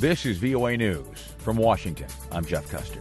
This is VOA News. From Washington, I'm Jeff Custer.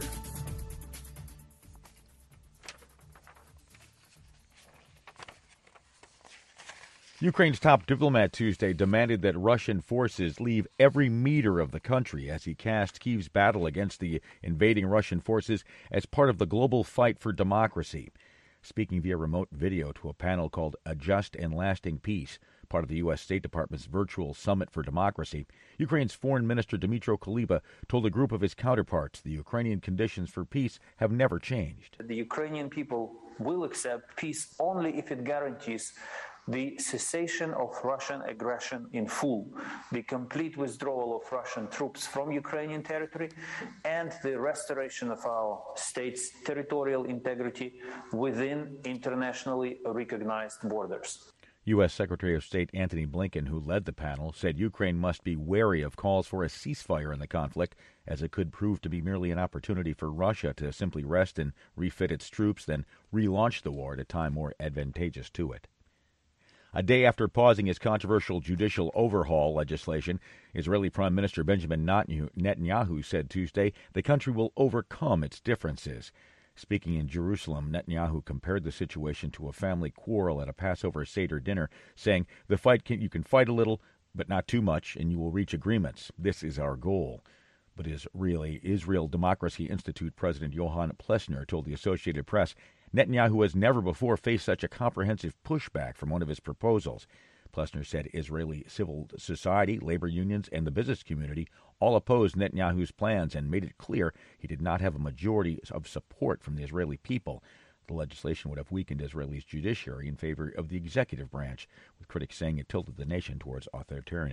Ukraine's top diplomat Tuesday demanded that Russian forces leave every meter of the country as he cast Kyiv's battle against the invading Russian forces as part of the global fight for democracy. Speaking via remote video to a panel called A Just and Lasting Peace, part of the U.S. State Department's virtual Summit for Democracy, Ukraine's Foreign Minister Dmytro Kuleba told a group of his counterparts the Ukrainian conditions for peace have never changed. The Ukrainian people will accept peace only if it guarantees the cessation of Russian aggression in full, the complete withdrawal of Russian troops from Ukrainian territory, and the restoration of our state's territorial integrity within internationally recognized borders. U.S. Secretary of State Antony Blinken, who led the panel, said Ukraine must be wary of calls for a ceasefire in the conflict, as it could prove to be merely an opportunity for Russia to simply rest and refit its troops, then relaunch the war at a time more advantageous to it. A day after pausing his controversial judicial overhaul legislation, Israeli Prime Minister Benjamin Netanyahu said Tuesday the country will overcome its differences. Speaking in Jerusalem, Netanyahu compared the situation to a family quarrel at a Passover Seder dinner, saying, you can fight a little, but not too much, and you will reach agreements. This is our goal. But Israel Democracy Institute President Johan Plesner told the Associated Press Netanyahu has never before faced such a comprehensive pushback from one of his proposals. Plesner said Israeli civil society, labor unions, and the business community all opposed Netanyahu's plans and made it clear he did not have a majority of support from the Israeli people. The legislation would have weakened Israel's judiciary in favor of the executive branch, with critics saying it tilted the nation towards authoritarianism.